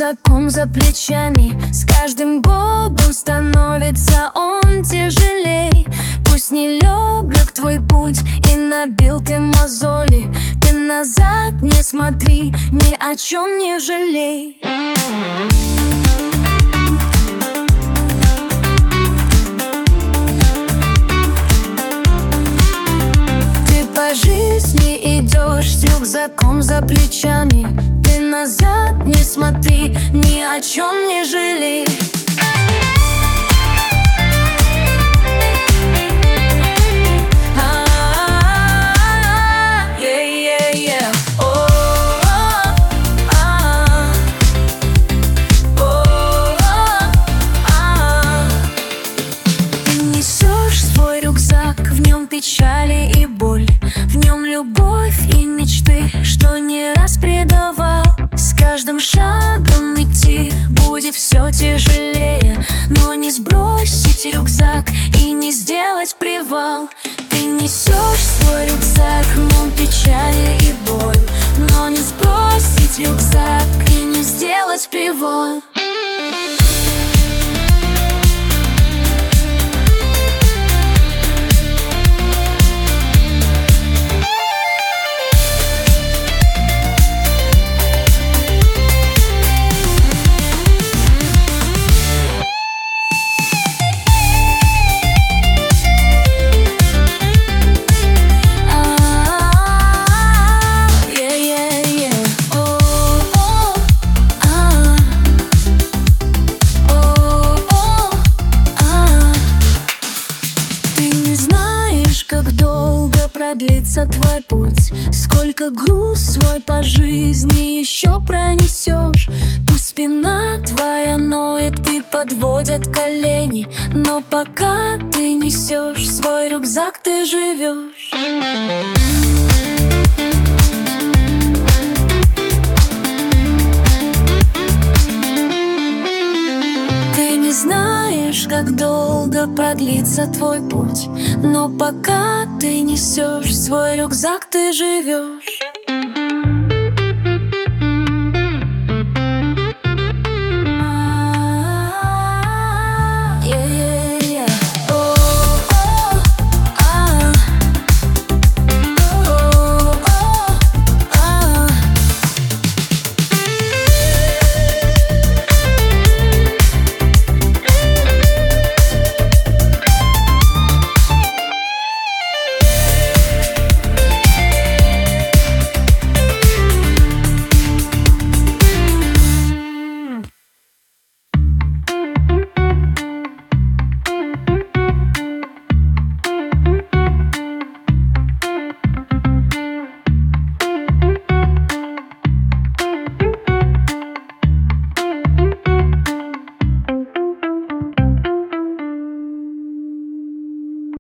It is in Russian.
рюкзаком за плечами. С каждым годом становится он тяжелей. Пусть нелегок твой путь и набил ты мозоли, ты назад не смотри, ни о чем не жалей. Ты по жизни идешь с рюкзаком за плечами. Ты назад не смотри, ни о чем не жалей. В нем печали и боль, в нем любовь и мечты, что не раз предавал. С каждым шагом идти будет все тяжелее, но не сбросить рюкзак и не сделать привал. Ты несешь свой рюкзак, в нем печали и боль, но не сбросить рюкзак и не сделать привал. Как долго продлится твой путь, сколько груз свой по жизни еще пронесешь. Пусть спина твоя ноет и подводят колени, но пока ты несешь свой рюкзак, ты живешь. Знаешь, как долго продлится твой путь, но пока ты несешь свой рюкзак, ты живешь.